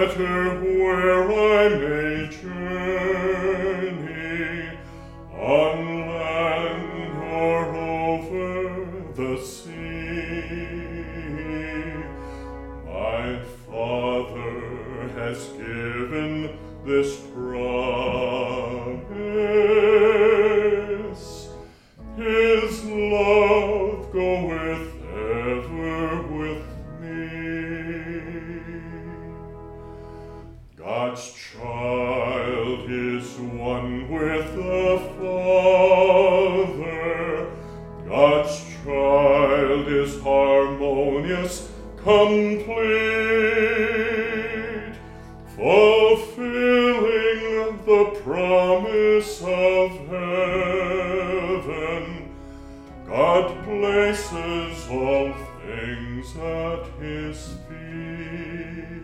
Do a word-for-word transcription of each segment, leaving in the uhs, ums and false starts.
matter where I may journey, on land or over the sea, my Father has given this promise. His love goeth ever with me. God's child is one with the Father. God's child is harmonious, complete, fulfilling the promise of heaven. God places all things at his feet.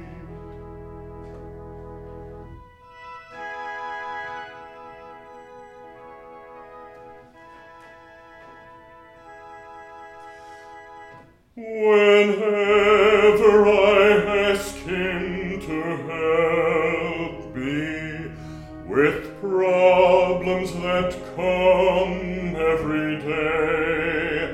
Whenever I ask him to help me with problems that come every day,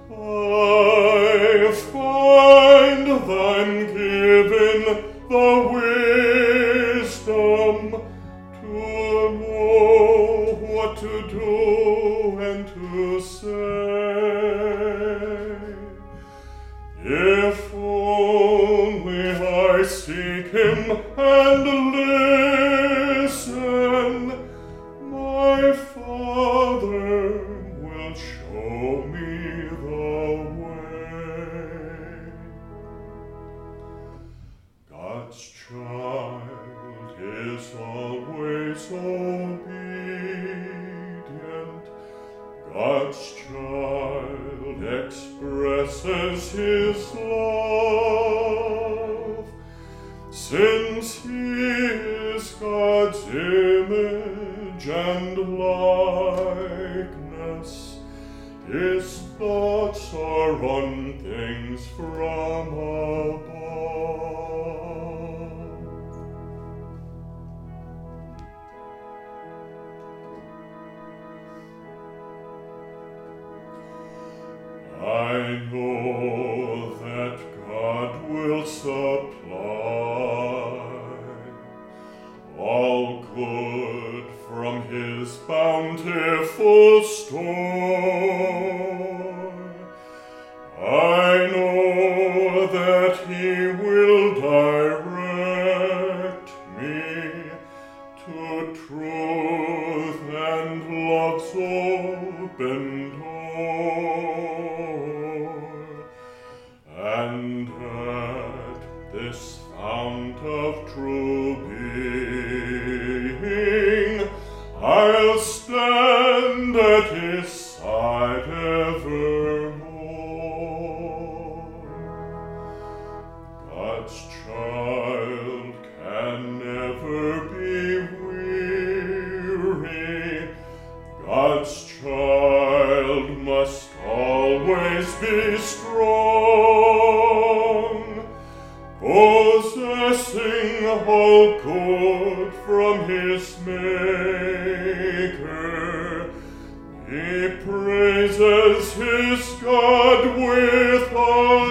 I find I'm given the wisdom to know what to do and to say. If only I seek him and listen, my Father will show me the way. God's child is always obedient. God's child expresses his love, since he is God's image and likeness. His thoughts are on things from above. I know that God will supply all good from his bountiful store. I know that he will direct me to truth and love's open door. And at this fount of true being, I'll stand at his side evermore. God's child can never be weary. God's child must always be strong, possessing all good from his Maker. He praises his God with all